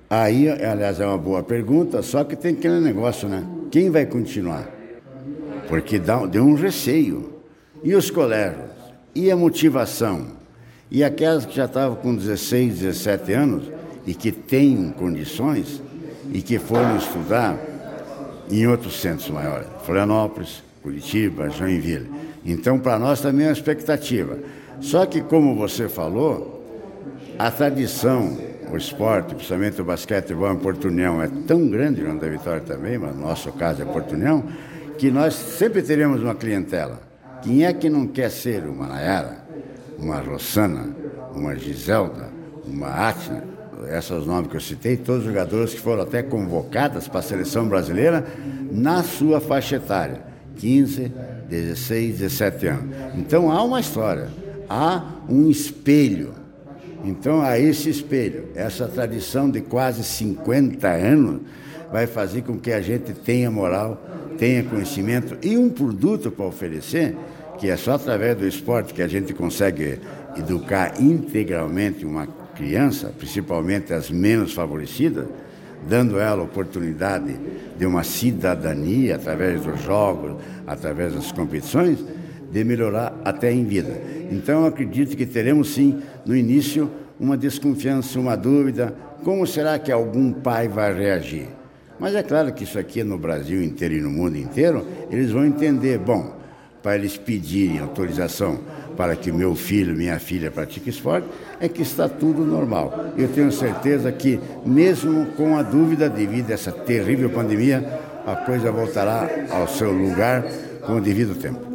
Aí, aliás, é uma boa pergunta, só que tem aquele negócio, né? Quem vai continuar? Porque deu um receio. E os colégios? E a motivação? E aquelas que já estavam com 16, 17 anos e que têm condições e que foram estudar em outros centros maiores, Florianópolis, Curitiba, Joinville. Então, para nós também é uma expectativa. Só que, como você falou, a tradição, o esporte, principalmente o basquetebol em Porto União, é tão grande, no da Vitória também, mas no nosso caso é Porto União, que nós sempre teremos uma clientela. Quem é que não quer ser uma Nayara, uma Rossana, uma Giselda, uma Atna, esses são os nomes que eu citei, todos os jogadores que foram até convocados para a seleção brasileira na sua faixa etária, 15, 16, 17 anos. Então há uma história, há um espelho. Então há esse espelho, essa tradição de quase 50 anos vai fazer com que a gente tenha moral, tenha conhecimento e um produto para oferecer, que é só através do esporte que a gente consegue educar integralmente uma criança, principalmente as menos favorecidas, dando ela a oportunidade de uma cidadania através dos jogos, através das competições, de melhorar até em vida. Então, eu acredito que teremos, sim, no início, uma desconfiança, uma dúvida, como será que algum pai vai reagir? Mas é claro que isso aqui no Brasil inteiro e no mundo inteiro, eles vão entender, bom, para eles pedirem autorização para que meu filho, minha filha pratiquem esporte, é que está tudo normal. Eu tenho certeza que, mesmo com a dúvida devido a essa terrível pandemia, a coisa voltará ao seu lugar com o devido tempo.